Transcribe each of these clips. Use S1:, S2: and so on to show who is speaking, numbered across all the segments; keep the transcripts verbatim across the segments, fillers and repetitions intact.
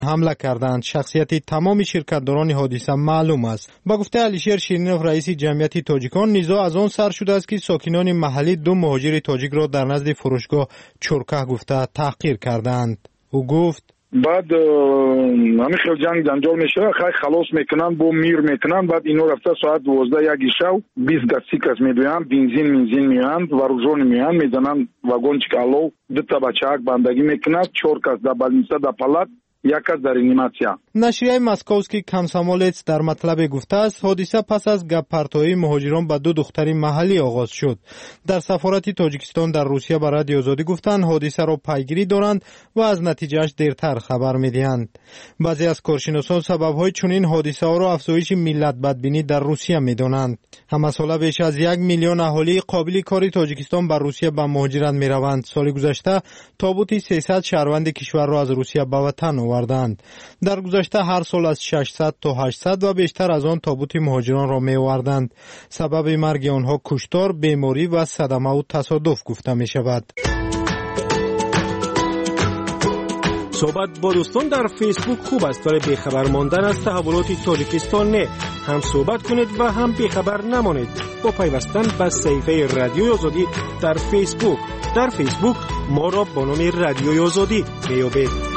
S1: حمله کردند. شخصیت تمام شرکتداران حادثه معلوم است. با گفته علیشیر شیرینوف رئیس جمعیت تاجیکان، نزاع از آن سر شده است که ساکنان محلی دو مهاجر تاجیک را در نزد فروشگاه چرکه گفته تحقیر کردند. او گفت
S2: بعد همین خیلی جنگ جنجال میشه، خیلی خلاص میکنن، بو میر میکنن. بعد اینو رفته ساعت دوازده یک شب بیست دستی کس میدویند، بنزین منزین میهند، وارجون میهند، میزنن واگونچیک алло، دو تا بچه‌ک بندگی میکنند، چهار کس در больница در پالات، یک کس در ریانیماسیا.
S1: نشریه مسکووسکی کامسомолец در مطلب گفته است حادثه پس از گپ پرتویی مهاجران به دو دختر محلی آغاز شد. در سفارت تاجیکستان در روسیه به رادیو آزادی گفتند حادثه را پیگیری دارند و از نتیجهش دیرتر خبر میدهند. بعضی از کارشناسان سبب‌های چنین حادثه ها را افزایش ملت بدبینی در روسیه میدانند. همه ساله بیش از یک میلیون اهالی قابل کاری تاجیکستان به روسیه به مهاجرت میروند. سال گذشته تابوت سیصد شهروند کشور را از روسیه به وطن آوردند. در گذشته هر سال از ششصد تا هشتصد و بیشتر از آن تابوت مهاجران را می آوردند. سبب مرگ آنها کشتار، بیماری و صدمه و تصادف گفته می شود.
S3: صحبت با دوستان در فیسبوک خوب است، ولی بیخبر ماندن از تحولات تاجیکستان نه. هم صحبت کنید و هم بیخبر نمانید با پیوستن به صفحه رادیوی آزادی در فیسبوک. در فیسبوک ما را با نام رادیوی آزادی بیابید.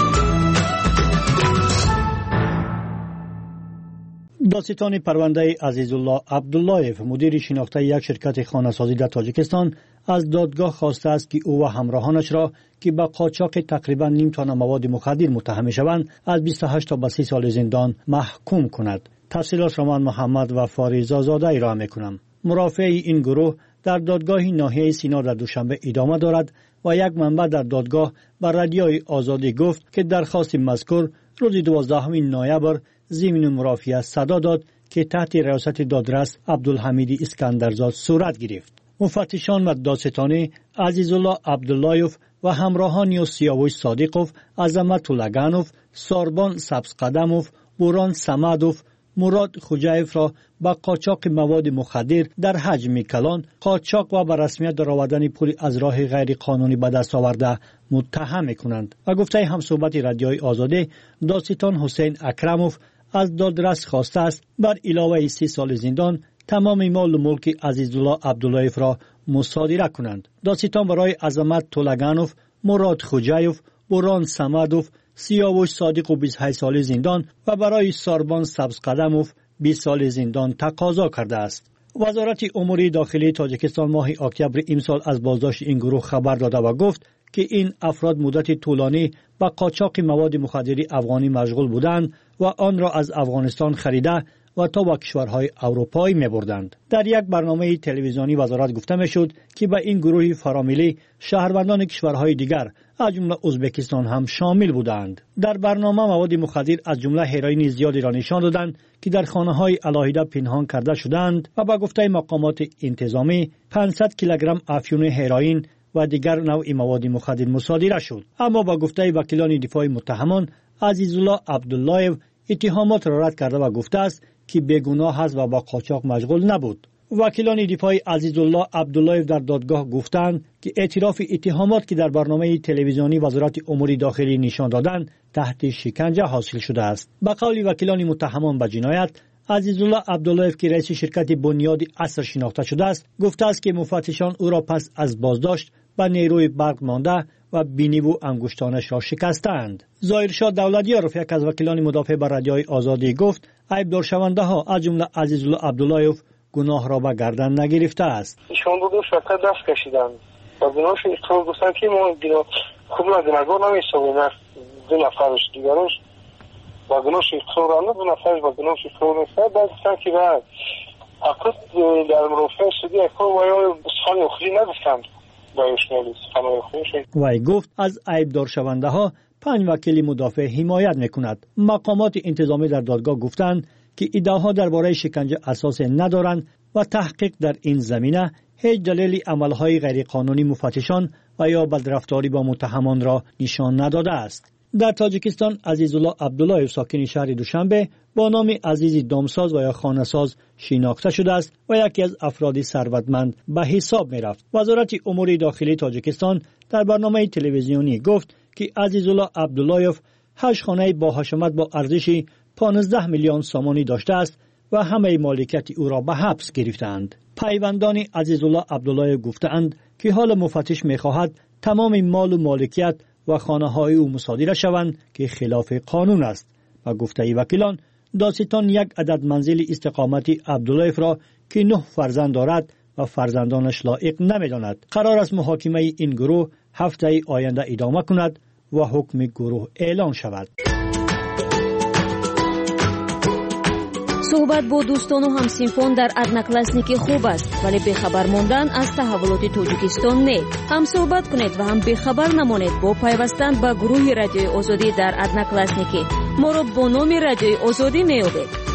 S4: دادستان پرونده عزیزالله عبداللهیف، مدیر شناخته یک شرکت خانه‌سازی در تاجیکستان، از دادگاه خواسته است که او و همراهانش را که به قاچاق تقریبا نیم تن مواد مخدر متهم شوند از بیست و هشت تا سی سال زندان محکوم کند. تفصیلات را من محمد و فاریزا زاده ارائه می‌کنم. مرافع این گروه در دادگاه ناحیه سینا در دوشنبه ادامه دارد و یک منبع در دادگاه بر رادیوی آزادی گفت که درخواست مذکور روز دوازدهم نوامبر ضمن مرافعه صدا داد که تحت ریاست دادرس عبدالحمید اسکندرزاد صورت گرفت. مفتشان و دادستانی عزیزالله عبداللهیف و همراهان سیاوش صادقوف، عظمت لگنوف، ساربان سبزقدموف، بوران سمدوف، مراد خوجایف را با قاچاق مواد مخدر در حجم کلان، قاچاق و به رسمیت درآوردن پول از راه غیر قانونی به دست آورده متهم می‌کنند. و گفته همصحبت رادیوی آزادی، دادستان حسین اکرموف از دادرس خواسته است بر علاوه سی سال زندان تمام مال و ملک عزیزالله عبداللهیف را مصادره کنند. دادستان برای عظمت طلگانوف، مراد خوجایف، بوران سمدوف، سیاوش صادق و بیست و هشت سال زندان و برای ساربان سبزقدموف بیست سال زندان تقاضا کرده است. وزارت امور داخلی تاجیکستان ماه اکتبر امسال از بازداشت این گروه خبر داده و گفت که این افراد مدت طولانی با قاچاق مواد مخدر افغانی مشغول بودند و آن را از افغانستان خریده و تا به کشورهای اروپایی می بردند. در یک برنامه تلویزیونی وزارت گفته می شد که به این گروه فرامیلی شهروندان کشورهای دیگر از جمله ازبکستان هم شامل بودند. در برنامه مواد مخدر از جمله هروئین زیادی را نشان دادند که در خانه‌های علاهیده پنهان کرده شدند و به گفته مقامات انتظامی پانصد کیلوگرم افیون هروئین و دیگر نوع مواد مخدر مصادره شد. اما با گفته وکیلان دفاع متهمان، عزیزالله عبداللهیف اتهامات را رد کرده و گفته است که بیگناه است و با قاچاق مشغول نبود. وکیلان دفاع عزیزالله عبداللهیف در دادگاه گفتند که اعتراف اتهامات که در برنامه تلویزیونی وزارت امور داخلی نشان دادند تحت شکنجه حاصل شده است. به قول وکیلان متهمان به جنایت، عزیزالله عبداللهیف که رئیس شرکت بنیاد عصر شناخته شده است، گفته است که مفتشان او را پس از بازداشت به نیروی برق مانده و بینی و انگشتانش را شکستند. ظاهرشاه دولتیار، یک از وکیلان مدافع بر رادیوی آزادی، گفت ایبدار شونده ها از جمله عزیزالله عبداللهیف گناه را به گردن نگرفته است.
S5: ایشان دو فقط دست کشیدند و گناهشون اقرار گفتن که ما گناه خوب از نگاه نمی‌سازیم، دو نفرش دیگرش و گناهش اقرار نه، دو نفرش و گناهش اقرار نیست. بعد گفتن که بعد اقرار در مرافعه سودی اقرار و یا سخن اخری نگفتند.
S4: وی گفت از عیبدار شونده ها پنج وکیل مدافع حمایت میکند. مقامات انتظامی در دادگاه گفتند که ادعاها درباره شکنجه اساس ندارند و تحقیق در این زمینه هیچ دلیل عملهای غیرقانونی مفتشان و یا بدرفتاری با متهمان را نشان نداده است. در تاجیکستان عزیزالله عبداللهیف ساکن شهر دوشنبه با نام عزیزی دامساز و یا خانه‌ساز شناخته شده است و یکی از افراد ثروتمند به حساب می رفت. وزارت امور داخلی تاجیکستان در برنامه تلویزیونی گفت که عزیزالله عبداللهیف هشت خانه با حشمت با ارزش پانزده میلیون سامانی داشته است و همه مالکیت او را به حبس گرفتند. پیوندان عزیزالله عبدالله گفتند که حال مفتش می‌خواهد تمام مال و مالکیت و خانه‌های او مصادره شوند که خلاف قانون است و گفته وکیلان دادستان یک عدد منزل استقامت عبدالله را که نه فرزند دارد و فرزندانش لایق نمی‌داند. قرار است محاکمه این گروه هفته آینده ادامه کند و حکم گروه اعلان شود.
S6: صحبت با دوستان و همسینفان در одноклассники خوب است، ولی بخبر ماندن از تحولات تاجیکستان نه. هم صحبت کنید و هم بخبر نمانید با پیوستن به گروه رادیوی آزادی در одноклассники. ما را با نام رادیوی آزادی میابید.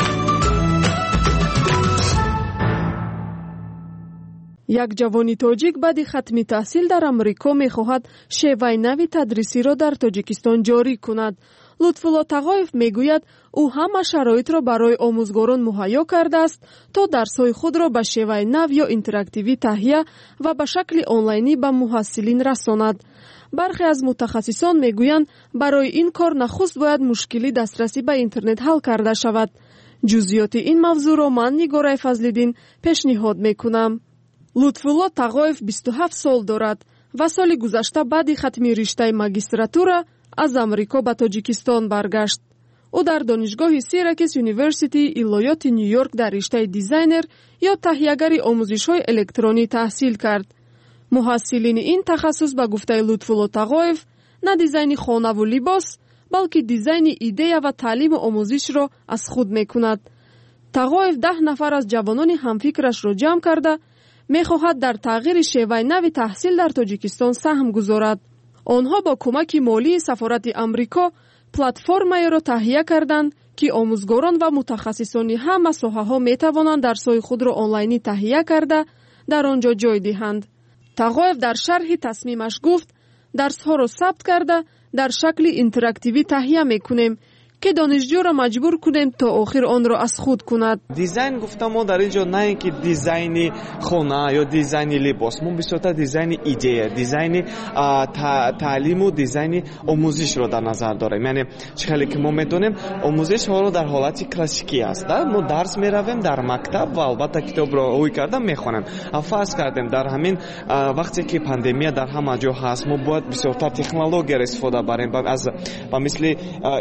S7: یک جوانی تاجیک بعد ختم تحصیل در امریکا میخواهد شیوه نوی تدریسی را در تاجیکستان جاری کند. لطفالله تقایف میگوید او همه شرایط را برای آموزگاران مهیا کرده است تا درس‌های خود را به شیوه نو یا اینتراکتیوی تهیه و به شکل آنلاینی به محصلین رساند. برخی از متخصصان میگویند برای این کار نخست باید مشکلی دسترسی به اینترنت حل کرده شود. جزئیات این موضوع را من نگاره فضل‌الدین پیشنهاد میکنم. لطفالله تقایف بیست و هفت سال دارد و سال گذشته بعد ختم رشته ماجستراتورا از امریکا به تاجیکستان برگشت. او در دانشگاه سیراکوس یونیورسیتی ایالات نیویورک در رشته دیزاینر یا تهیه‌گر آموزش‌های الکترونی تحصیل کرد. محصلین این تخصص به گفته لطفالله تقایف نه دیزاین خانه و لباس بلکه دیزاین ایده و تعلیم و آموزش را از خود میکند. تقایف ده نفر از جوانان همفکرش را جمع کرده میخواهد در تغییر شیوه نو تحصیل در تاجیکستان سهم گذارد. آنها با کمک مالی سفارت امریکا پلتفرمی را تهیه کردند که آموزگاران و متخصصان همه ساحه‌ها میتوانند درس‌های خود را آنلاینی تهیه کرده در آنجا جای دهند. تقایف در شرح تصمیمش گفت درس‌ها را ثبت کرده در شکل اینتراکتیوی تهیه میکنیم که دانشجو را مجبور کنیم تا آخر آن را از خود کند.
S8: دیزاین گفتم ما در اینجا نه اینکه دیزاین خانه یا دیزاین لباس، ما بیشتر دیزاین ایده، دیزاین تعلیم و دیزاین آموزش رو در نظر داریم. یعنی چه که ما میدونیم آموزش ها رو در حالت کلاسیکی است. ما درس میرویم در مکتب و البته کتاب رو روی کردن میخونیم. فرض کردیم در همین وقتی که پاندمی در همه جا هست ما باید بیشتر تکنولوژی استفاده بریم از با مثل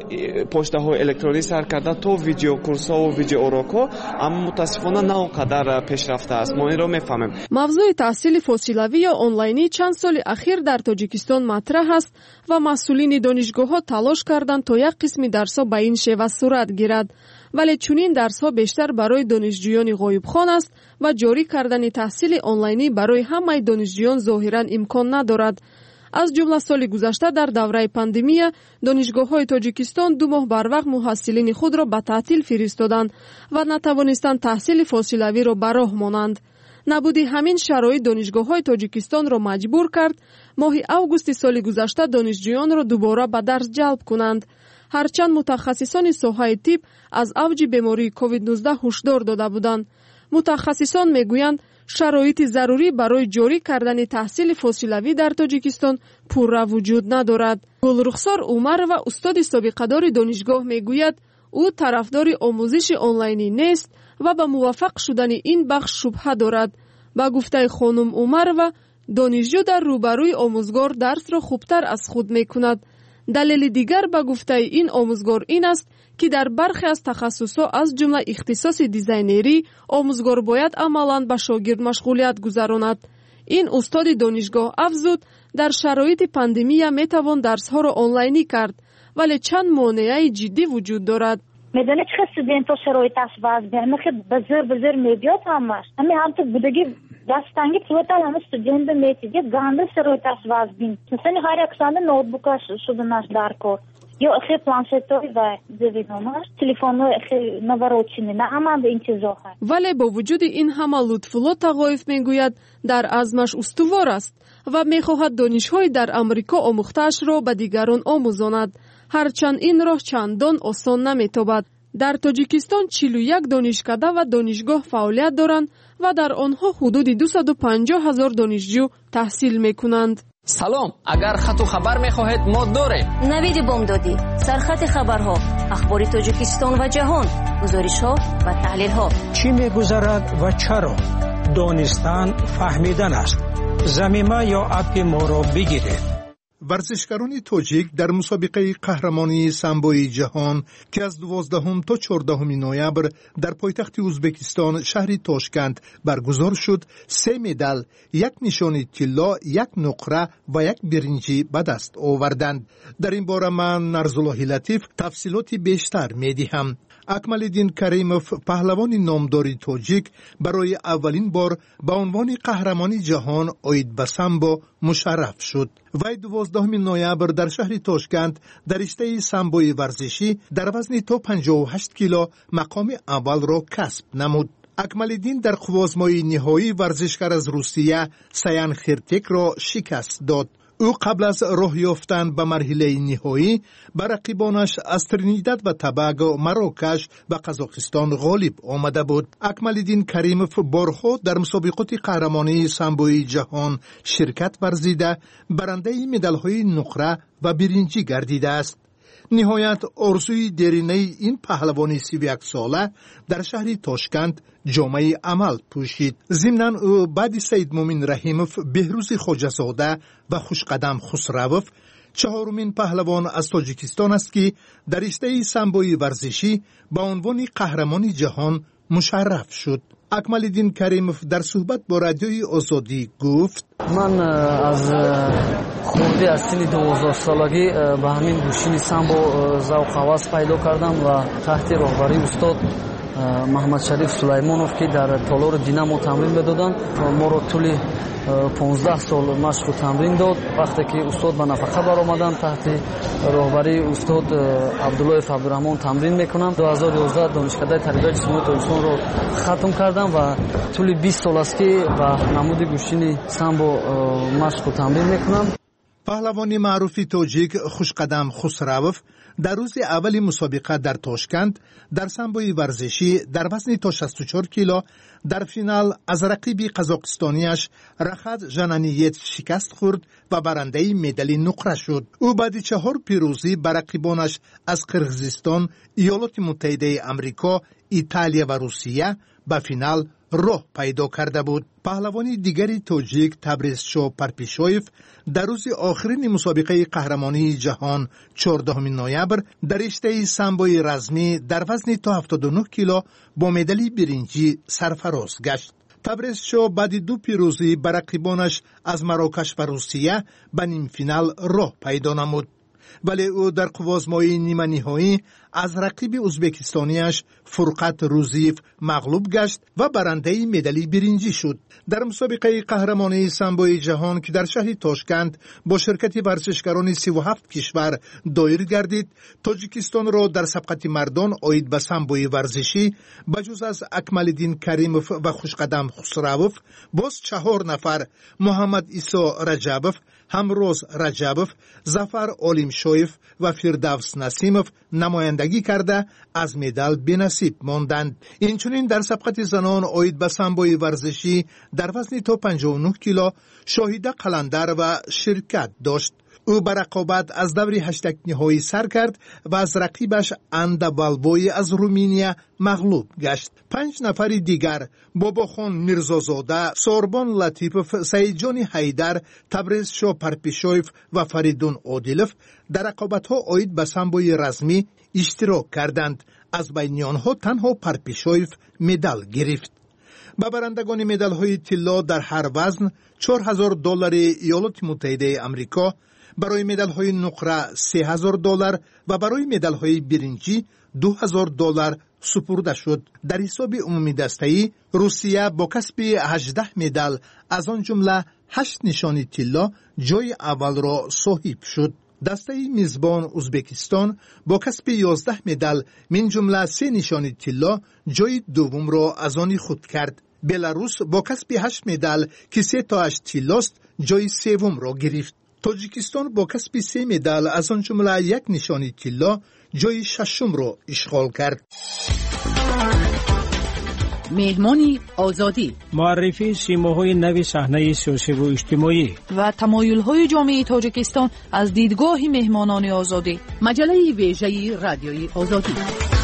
S8: های الکترونیکی سر کرده تو ویدیو کورس ها و ویدیو اوراکو، اما متاسفانه نه اونقدر پیشرفته است. ما این رو میفهمیم.
S7: موضوع تحصیل فاصلوی یا آنلاینی چند سال اخیر در تاجیکستان مطرح است و مسئولین دانشگاه ها تلاش کردند تا یک قسم درس ها به این شیوه صورت گیرد، ولی چنین درس ها بیشتر برای دانشجویان غایبخوان است و جاری کردن تحصیل آنلاینی برای همه دانشجویان ظاهرا امکان ندارد. از جمله سال گذشته در دوره پاندمی دانشگاه‌های تاجیکستان دو ماه بر وقت محصلین خود را به تعطیل فرستادند و نتوانستند تحصیل فاصلوی را به راه مانند. نبود همین شرایط دانشگاه‌های تاجیکستان را مجبور کرد ماه اوگوست سال گذشته دانشجویان را دوباره به درس جلب کنند. هرچند متخصصان ساحه طب از اوج بیماری کووید نوزده هشدار داده بودند. متخصصان میگویند شرایط ضروری برای جاری کردن تحصیل فاصلوی در تاجیکستان پورا وجود ندارد. گلرخسار عمر و استاد سابقه‌دار دانشگاه میگوید او طرفدار آموزش آنلاینی نیست و به موفق شدن این بخش شبهه دارد. با گفته خانم عمر و دانشجو در روبروی آموزگار درس را خوبتر از خود میکند. دلیل دیگر به گفته این آموزگار این است که در برخی از تخصصات از جمله اختصاص دیزاینری آموزگار باید عملاً به شاگرد مشغولیت گذراند. این استاد دانشگاه افزود در شرایط پاندمی میتوان درس‌ها را آنلاینی کرد، ولی چند مانع جدی وجود دارد.
S9: میدونید چه استودنتا شرایط است باز بیان که بزر بزر میبیاد همش همین هم تو بودگی دستانگی توتال هم استودنت میتیگه گانده شرایط است باز بین مثلا هر اکسانده نوتبوکاش شدناش دارکور یا اخی پلانشتوی و دویدوناش تلفن اخی نواروچینی نه اما به این چیزا هست. ولی با وجود این همه لطفالله تقایف میگوید در عزمش استوار است و میخواهد دانش‌های در امریکا آموخته‌اش را به دیگران آموزاند، هرچند این راه چندان آسان نمیتابد. در تاجیکستان چهل و یک دانشکده و دانشگاه فعالیت دارند و در آنها حدود دویست و پنجاه هزار دانشجو تحصیل میکنند.
S10: салом, агар хату хабар мехоҳед мо дорем.
S6: навиди бомдодӣ, сархати хабарҳо, ахбори тоҷикистон ва ҷаҳон, гузоришҳо ва таҳлилҳо.
S11: чӣ мегузарад ва чаро? донистан фаҳмидан аст. замима ё апи моро бигиред.
S12: ورزشکاران تاجیک در مسابقه قهرمانی سامبوی جهان که از دوازدهم تا چهاردهم نوامبر در پایتخت ازبکستان شهر تاشکند برگزار شد، سه مدال، یک نشان طلا، یک نقره و یک برنجی به دست آوردند. در این باره من نرزالله لطیف تفصیلات بیشتر میدهم. اکمالدین کریموف پهلوان نامدار تاجیک برای اولین بار به عنوان قهرمان جهان عاید به سامبو مشرف شد. وی دوازدهم نوامبر در شهر تاشکند در رشته سامبوی ورزشی در وزن تا پنجاه و هشت کیلو مقام اول را کسب نمود. اکمالدین در خواازمای نهایی ورزشکار از روسیه سیان خرتک را شکست داد. او قبل از راه یافتن به مرحله نهایی بر رقیبانش از ترینیداد و توباگو، مراکش و قزاقستان غالب آمده بود. اکمالدین کریموف بارها در مسابقات قهرمانی سامبوی جهان شرکت ورزیده، برنده مدال‌های نقره و برنجی گردیده است. نهایت آرزوی درینه این پهلوان سی و یک ساله در شهر تاشکند جامعه عمل پوشید. ضمناً او بعد سید مومن رحیموف، بهروز خواجه‌زاده و خوشقدم خسروف چهارمین پهلوان از تاجیکستان است که در رشته سامبوی ورزشی با عنوان قهرمان جهان مشرف شد. اکمالدین کریموف در صحبت با رادیوی آزادی گفت:
S13: من از خردی از سن دوازده سالگی به همین گوشین سامبو ذوق هوس پیدا کردم و تحت راهبری استاد محمد شریف سلیمانوف که در تالار دینامو تمرین میدادند، ما رو طول پانزده سال مشق و تمرین داد. وقتی که استاد به نفقه برآمدند تحت راهبری استاد عبدالله عبدالرحمن تمرین میکنم. دو هزار و یازده دانشکده تربیت جسمانی تاجیکستان رو ختم کردم و طول بیست سال است که به نمود گوشین سامبو مشق و تمرین میکنم.
S12: پهلوان معروف تاجیک خوشقدم خسروف در روز اول مسابقه در تاشکند در سامبوی ورزشی در وزن تا شصت و چهار کیلو در فینال از رقیب قزاقستانیش رخت ژنانیت شکست خورد و برنده مدال نقره شد. او بعد چهار پیروزی بر رقیبانش از قرقیزستان، ایالات متحده آمریکا، ایتالیا و روسیه به فینال راه پیدا کرده بود. پهلوانی دیگری تاجیک تبریزشو پرپیشویف در روز آخرین مسابقه قهرمانی جهان چهاردهم نوامبر در رشته سامبوی رزمی در وزن تا هفتاد و نه کیلو با مدال برنجی سرفراز گشت. تبریزشو بعد دو پیروزی بر رقیبانش از مراکش و روسیه به نیم فینال راه پیدا نمود. ولی او در قوازمای نیمه نهایی از رقیب ازبکستانیش فرقت روزیف مغلوب گشت و برنده مدال برنجی شد. در مسابقه قهرمانی سامبوی جهان که در شهر تاشکند با شرکت ورزشکاران سی و هفت کشور دایر گردید، تاجیکستان را در سبقت مردان عاید به سامبوی ورزشی بجز از اکمالدین کریموف و خوشقدم خسروف باز چهار نفر محمد عیسی رجبوف، همروز رجبوف، ظفر علیمشویف و فردوس نسیموف نمایندگی کرده از مدال بی‌نصیب ماندند. اینچنین در سبقت زنان عاید به سامبوی ورزشی در وزن تا پنجاه و نه کیلو شاهیده قلندر و شرکت داشت. او به رقابت از دور هشتگ نهایی سر کرد و از رقیبش اندوالوی از رومینیا مغلوب گشت. پنج نفر دیگر باباخان میرزازاده، سوربان لطیفوف، سعیدجان حیدر، تبریزشو پرپیشویف و فریدون عادلوف در رقابت‌ها عاید به سامبوی رزمی اشتراک کردند. از بین آنها تنها پرپیشویف مدال گرفت. به برندگان مدال‌های طلا در هر وزن چهار هزار دلار ایالات متحده آمریکا، برای مدال‌های نقره سه هزار دلار و برای مدال‌های برنجی دو هزار دلار سپرده شد. در حساب عمومی دسته‌ای روسیه با کسب هجده مدال از آن جمله هشت نشان طلا جای اول را صاحب شد. دسته میزبان ازبکستان با کسب یازده مدال من جمله سه نشان طلا جای دوم را از آن خود کرد. بلاروس با کسب هشت مدال که سه تاش طلاست جای سوم را گرفت. تاجیکستان با کسب سه مدال از آن جمله یک نشان طلا جای ششم را اشغال کرد.
S14: مهمانی آزادی،
S11: معرفی سیماهای نوی صحنه سیاسی و اجتماعی
S14: و تمایل‌های جامعه تاجیکستان از دیدگاه مهمانان آزادی. مجله ویژه رادیوی آزادی.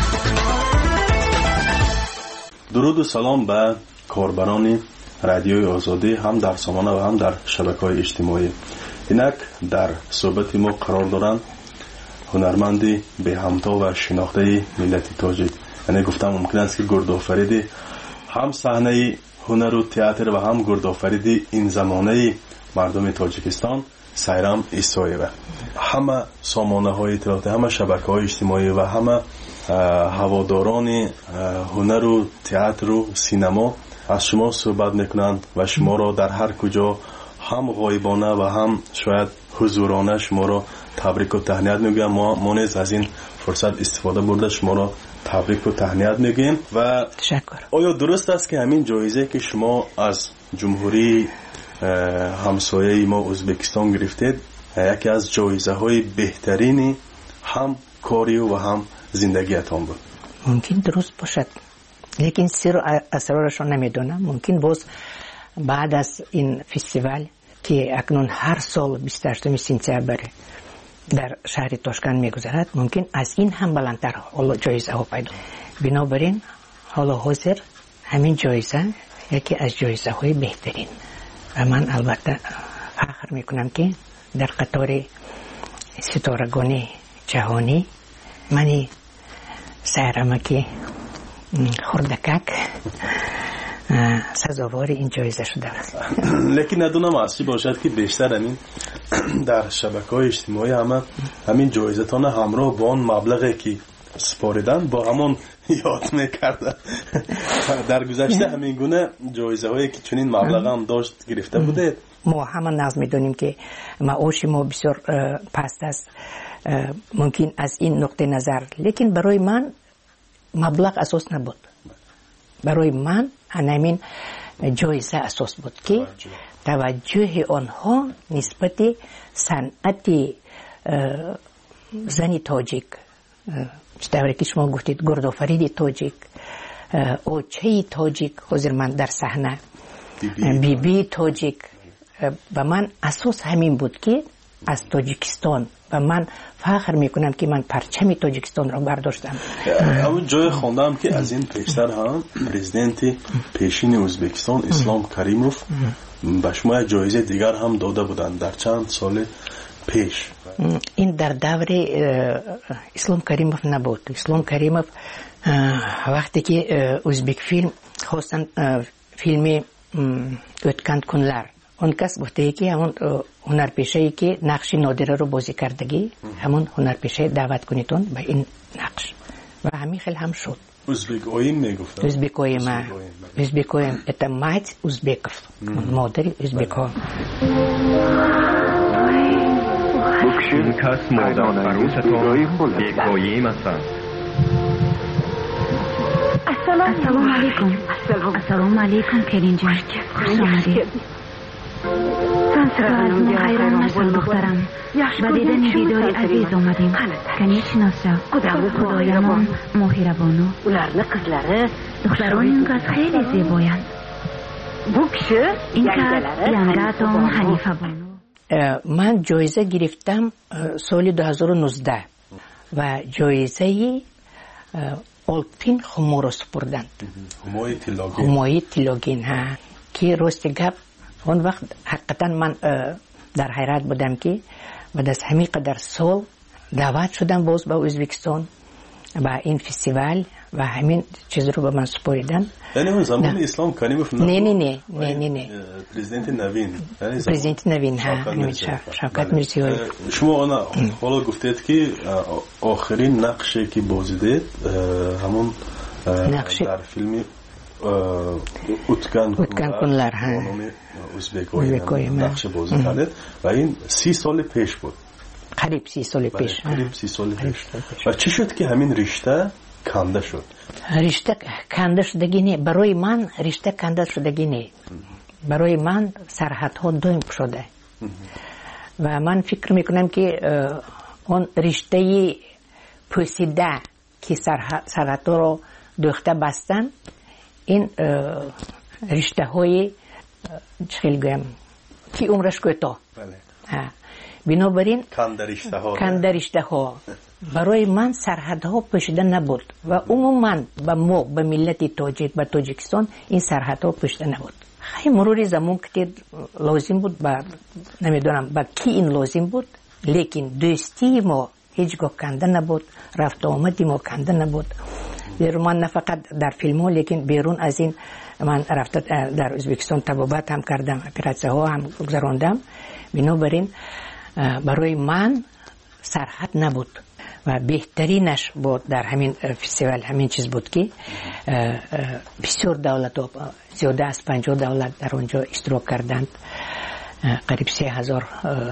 S15: درود و سلام به کاربران رادیوی آزادی، هم در سامانه و هم در شبکه‌های اجتماعی. اینک در صحبت ما قرار دارند هنرمندی به همتا و شناخته ملت تاجیک. یعنی گفتم ممکن است که گردآفریدی هم صحنه هنر و تئاتر و هم گردآفریدی این زمانه مردم تاجیکستان سایرام ایسایه. همه سامانه های اطلاعاتی، همه شبکه های اجتماعی و همه هواداران هنر و تئاتر و سینما از شما صحبت میکنند و شما را در هر کجا هم غایبانه و هم شاید حضورانه شما را تبریک و تهنیت میگم. ما ما نیز از این فرصت استفاده برده شما را تبریک و تهنیت میگیم. و
S14: تشکر.
S15: آیا درست است که همین جایزه که شما از جمهوری همسایه ما ازبکستان گرفتید یکی از جایزه های بهترین هم کاری و هم زندگیتان بود؟
S16: ممکن درست باشد، لیکن سر و اسرارش را نمیدونم. ممکن باز بعد از این فستیوال که اکنون هر سال بیست و هشتم سپتامبر در شهر تاشکند میگذرد، ممکن از این هم بلندتر حالا جایزه ها پیدا. بنابراین حالا حاضر همین جایزه یکی از جایزه های بهترین و من البته فخر میکنم که در قطار ستارگان جهانی منی سهرمکی خردکک سزاوار این جایزه شده است.
S15: لیکن ندونم اصلی باشد که بیشتر همین در شبکه‌های اجتماعی همه همین جایزه تان همراه با آن مبلغی که سپاریدن با همون یاد میکردن. در گذشته همین گونه جایزه هایی که چنین مبلغ هم داشت گرفته بوده؟
S16: ما همه نظر میدونیم که معاش ما بسیار پست است، ممکن از این نقطه نظر، لیکن برای من مبلغ اساس نبود. برای من همین جایزه اساس بود که توجه آنها نسبت صنعت زنی تاجیک، چطوری که شما گفتید گردآفرید تاجیک، اوچه تاجیک، حضور من در صحنه بی بی تاجیک، و من اساس همین بود که از تاجیکستان و من فخر میکنم که من پرچم تاجیکستان را برداشتم.
S15: اما جای خوندم که از این پیشتر هم پرزیدنت پیشین ازبکستان اسلام کریموف به شما جایزه دیگر هم داده بودند در چند سال پیش.
S16: این در دور اسلام کریموف نبود. اسلام کریموف وقتی که ازبک فیلم خواستن فیلم اوتکند کنلر، اون کس گفته که همون هنرپیشه‌ای که نقش نادره رو بازی کردگی همون هنرپیشه دعوت کنیتون به این نقش و همین خیلی هم شد.
S15: ازبک اویم میگفتن.
S16: ازبک اویم ازبک اویم это мать узбеков، مادر ازبک ها.
S17: این کس مادر فروستان بیکایی مثلا.
S18: السلام علیکم. السلام علیکم کریم جان، خوش آمدید. سلام خیرم نشان دخترم، با دیدن دیداری عزیز آمدیم. کنی شناسا خدایمان مهربانو، دختران این کس خیلی زیبایند. این کس ینگاتون حنیفه بانو.
S16: من جایزه گرفتم سال دو هزار و نوزده و جایزه آلپین خمو را سپردند. همای تیلاگین ها که راست گپ اون وقت حقیقتا من در حیرت بودم که بعد از همین قدر سال دعوت شدم باز به ازبکستان و این فستیوال و همین چیز رو به من سپاریدن.
S15: یعنی اون زمان اسلام کریموف نه
S16: نه نه نه نه نه
S15: پرزیدنت نوین، یعنی
S16: پرزیدنت نوین ها شوکت میرزیوی.
S15: شما انا حالا گفتید که آخرین نقشی که بازی دید همون در فیلم اوتکند
S16: کنلر ها
S15: ازبکوی نقش بازی کرد و این سی سال پیش بود.
S16: قریب سی سال پیش.
S15: قریب سی سال پیش. و چی شد که همین رشته کنده شد؟
S16: رشته کنده شدگی نه، برای من رشته کنده شدگی نه، برای من سرحدها دویم شده و من فکر میکنم که اون رشته پوسیده که سرحدها رو دوخته بستن این رشته های چخیل گویم کی عمرش کوتاه بنابراین کندرشته ها برای من سرحدها پوشیده نبود و عموما به ما به ملت تاجیک به تاجیکستان این سرحدها پوشیده نبود. خیلی مرور زمان که لازم بود با نمیدونم با کی این لازم بود، لیکن دوستی ما هیچگاه کنده نبود، رفت آمدی ما کنده نبود. در من نه فقط در فیلم ها لیکن بیرون از این من رفت در ازبکستان طبابت هم کردم، اپراسیون ها هم گذراندم. بنابراین برای من سرحد نبود و بهترینش بود در همین فستیوال همین چیز بود که بسیار دولت ها زیاده از پنجاه دولت در اونجا اشتراک کردند، قریب سه هزار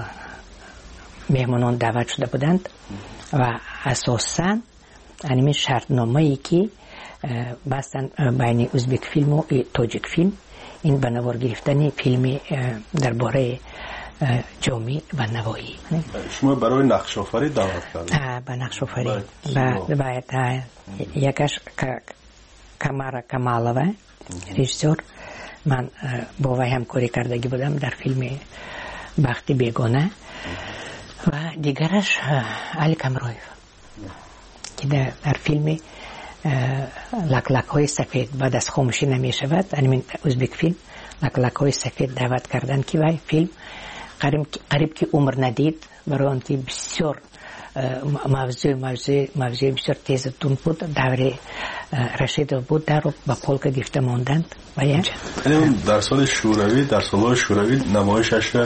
S16: مهمانان دعوت شده بودند و اساساً همین شرطنامه ای که بستن بین ازبک فیلم و تاجیک فیلم این به نوار گرفتن فیلم درباره جامعه و نوایی.
S15: شما برای نقش آفری دعوت کردید؟
S16: به نقش آفری باید یکش کمارا کمالوه رژیسور، من با وی همکاری کردگی بودم در فیلم بخت بیگانه و دیگرش علی کمرویف که در فیلم لک لک های سفید بعد از خاموشی نمی شود همین ازبک فیلم لک لک های سفید دعوت کردن که وی فیلم قریب, قریب که عمر ندید برای آنکه بسیار موضوع موضوع موضوع بسیار تیزتون بود دور رشید بود در با پولک گرفته ماندند و
S15: در سال شوروی در سال شوروی نمایشش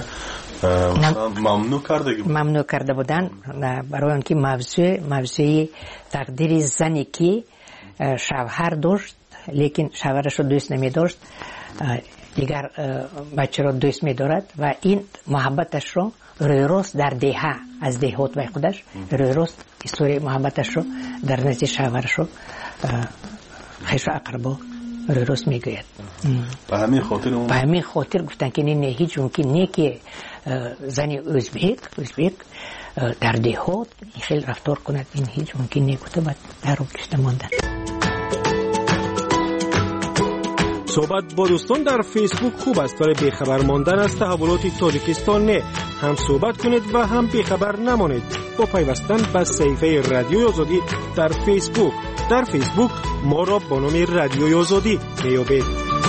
S15: ممنوع کرده بود
S16: ممنوع کرده بودن برای آنکه موضوع موضوع تقدیر زنی که شوهر داشت لیکن شوهرش رو دوست نمی داشت دیگر بچه رو دوست می دارد و این محبتش رو روی راست در دهه از دهات و خودش روی راست استوری محبتش رو در نزد شوهرش رو خیش و اقربا روی راست می گوید.
S15: به همین خاطر
S16: به همین خاطر گفتن که نه هیچ ممکن نه که زنی ازبک ازبک در دهات خیلی رفتار کند، این هیچ ممکن نه گفته بعد در رو کشته ماندن.
S3: صحبت با دوستان در فیسبوک خوب است ولی بیخبر ماندن از تحولات تاجیکستان نه. هم صحبت کنید و هم بیخبر نمانید با پیوستن به صفحه رادیوی آزادی در فیسبوک. در فیسبوک ما را با نام رادیوی آزادی میابید.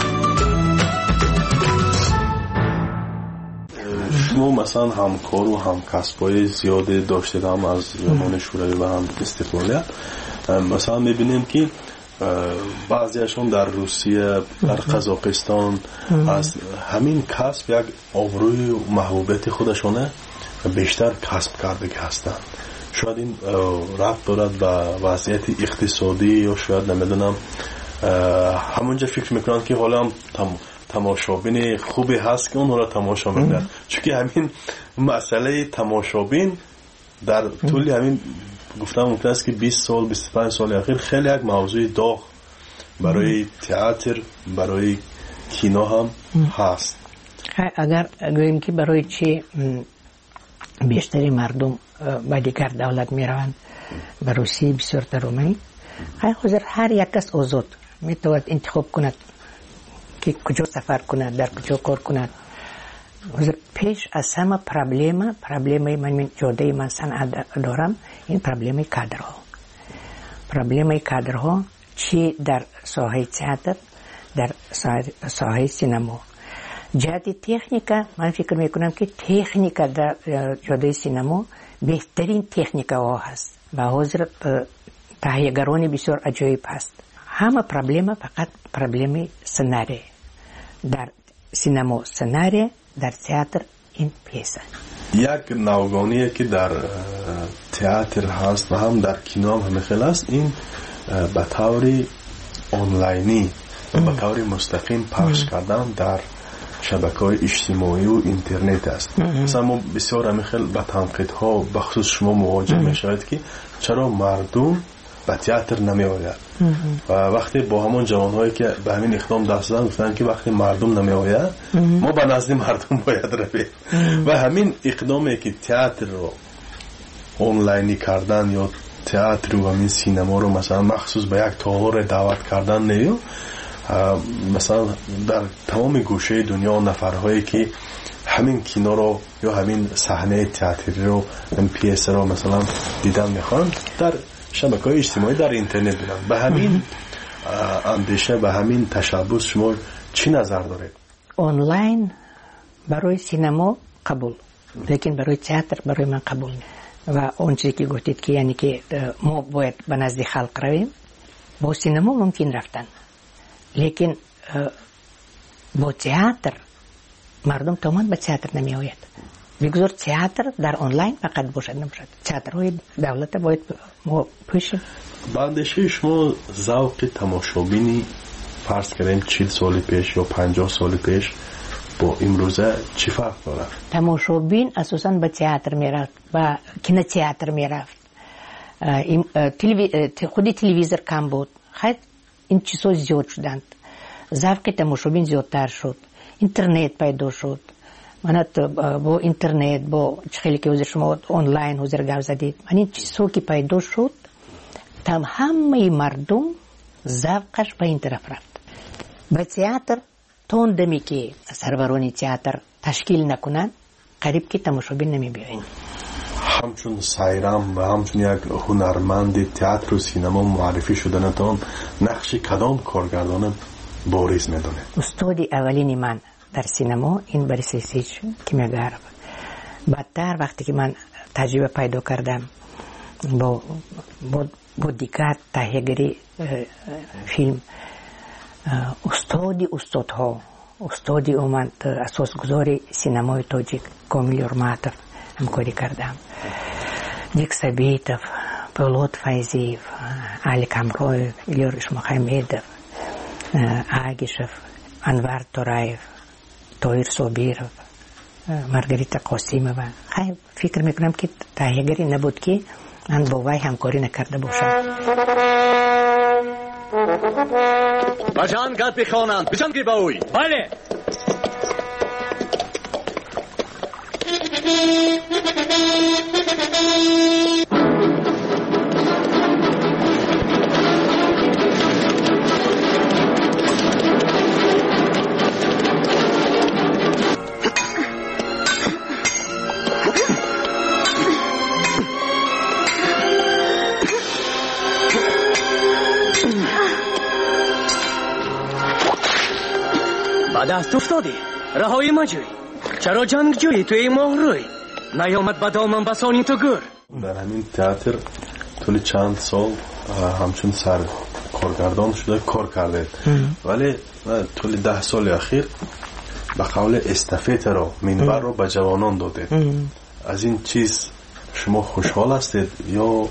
S15: شما مثلا همکار و همکسبای زیاد داشتید هم از زمان شوروی و هم استقلالیت، مثلا میبینیم که بعضیشون در روسیه در قزاقستان از همین کسب یک آبروی و محبوبیت خودشونه بیشتر کسب کرده هستند. شاید این ربط دارد به وضعیت اقتصادی یا شاید نمیدونم همونجا فکر میکنن که حالا هم تم تماشابین خوبی هست که اون را تماشا میکنن، چون که همین مسئله تماشابین در طول همین گفتم ممکن است که بیست سال بیست و پنج سال اخیر خیلی یک موضوع داغ برای تئاتر برای کینو هم هست.
S16: اگر گوییم که برای چی بیشتری مردم با دیگر دولت می روند به روسیه بسیار ترومی، حاضر هر یک کس آزاد می تواند انتخاب کند که کجا سفر کند در کجا کار کند. حاضر پیش از همه پرابلم پرابلم من جوده من صنعت دارم این پرابلم کادرها پرابلم کادرها چی در ساحه تئاتر در ساحه سینما جهت تکنیکا من فکر میکنم که تکنیکا در جوده سینما بهترین تکنیکا ها هست و حاضر تهیه‌گرانی بسیار عجیب هست. همه پرابلم فقط پرابلم سناریو در سینما سناریو در تئاتر این پیسه
S15: یک نوگانیه که در تئاتر هست و هم در کینو هم خیلی است، این به طور آنلاینی به طور مستقیم پخش کردن در شبکه‌های اجتماعی و اینترنت است. مثلا ما بسیار هم خیلی به تنقیدها بخصوص شما مواجه میشوید که چرا مردم به تئاتر نمی آید و وقتی با همون جوانهایی که به همین اقدام دست زدن گفتن که وقتی مردم نمی آید ما به نزد مردم باید رویم و همین اقدامی که تئاتر رو آنلاینی کردن یا تئاتر و همین سینما رو مثلا مخصوص به یک تالار دعوت کردن نیو مثلا در تمام گوشه دنیا نفرهایی که همین کینو رو یا همین صحنه تئاتری رو این پیس رو مثلا دیدن میخوان در شبکه‌های اجتماعی در اینترنت ببینن. به همین اندیشه به همین تشبث شما چی نظر دارید؟
S16: آنلاین برای سینما قبول، لیکن برای تئاتر برای من قبول نیست. و اون چیزی که گفتید که یعنی که ما باید به نزد خلق رویم، با سینما ممکن رفتن، لیکن با تئاتر مردم تمام به تئاتر نمی آید. بگذار تئاتر در آنلاین فقط باشد نباشد. تئاترهای دولت باید ما پوشیم.
S15: با اندیشه شما ذوق تماشابینی فرض کنیم چهل سال پیش یا پنجاه سال پیش با امروزه چی فرق داره؟
S16: تماشابین اساساً به تئاتر میرفت، به کینو تئاتر میرفت. خودی تلویزیون کم بود. خیلی این چیزها زیاد شدند. ذوق تماشابین زیادتر شد. اینترنت پیدا شد. من با اینترنت با خیلی که حضور شما آنلاین حضور گپ زدید، من این چیزها که پیدا شد تم همه مردم ذوقش به این طرف رفت. به تئاتر تون دمی که سرورانی تئاتر تشکیل نکنن قریب که تماشابین نمی بیاین.
S15: همچون سایرام و همچون یک هنرمند تئاتر و سینما معرفی شدنتان نقش کدام کارگردان بارز میدونه؟
S16: استاد اولین من در سینما این بریس سیچ کیمیاگر. بعدتر وقتی که من تجربه پیدا کردم با با, با دیگر تهیه‌گری فیلم، استادی استادها استادی اومد اساسگذاری سینمای تاجیک کامل یورماتوف همکاری کردم. نیک سبیتوف، پولاد فایزیف، علی کامرویف، ایلیاش محمدوف، آگیشوف، انوار تورایف، تویر صابیروف، مارگریتا قاسیمووا. خیلی فکر میکنم که تهیه‌گری نبود که من با وی همکاری نکرده باشم.
S19: بجان گپ بخوانند، بجان گی باوی.
S10: بله. دست افتادی رهایی مجوی، چرا جنگ جویی توی ماه روی نیامد با دامن بسانی تو گر.
S15: در همین تئاتر طول چند سال همچون سر کارگردان شده کار کرده، ولی طول ده سال اخیر به قول استافت رو منبر رو به جوانان داده. از این چیز شما خوشحال هستید یا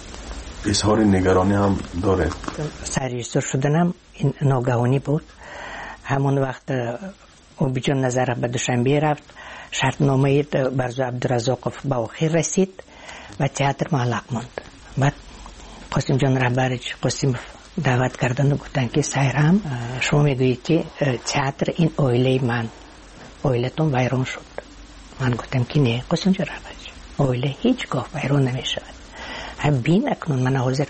S15: اظهار نگرانی هم داره؟
S16: سرریزدار شدنم این ناگهانی بود. همون وقت او بیجان نظر به دوشنبه رفت، شرطنامه برزو عبدالرزاقов به آخر رسید و تئاتر معلق ماند. بعد قاسم جان رهبرش قاسموف دعوت کردن و گفتن که سایرام شما میگویید که تئاتر این اویله من، اویلتون ویران شد. من گفتم که نه قاسم جان رهبرش، اویله هیچگاه ویران نمیشود. هم بین اکنون من حاضر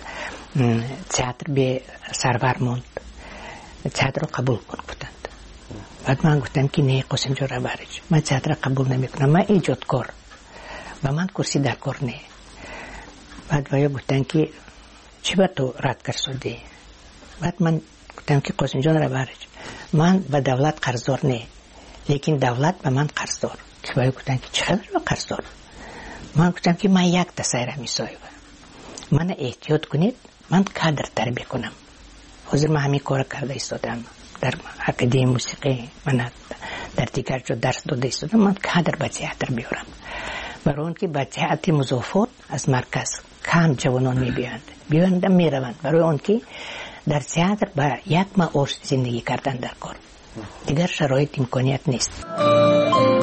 S16: تئاتر به سرور ماند، تئاتر رو قبول کن گفتند. بعد من گفتم که نه قاسم جان رهبرش، من تئاتر قبول نمیکنم، من ایجادکار و من کرسی در کار نه. بعد ویا گفتن که چی با تو رد کرده؟ بعد من گفتم که قاسم جان رهبرش، من به دولت قرضدار نه، لیکن دولت به من قرضدار. که ویا گفتن که چقدر به قرضدار؟ من گفتم که من یک تسایره میسایم، من احتیاط کنید، من کادر تربیه کنم. حاضر من همین کار کرده ایستادم، در اکادمی موسیقی من در دیگر جا درس داده ایستادم. من کادر به تئاتر بیارم، برای اون که به تئاتر مضافات از مرکز کم جوانان میبیاند بیاند میروند، برای اون که در تئاتر با یک معاش زندگی کردن در کار، دیگر شرایط امکانیت نیست.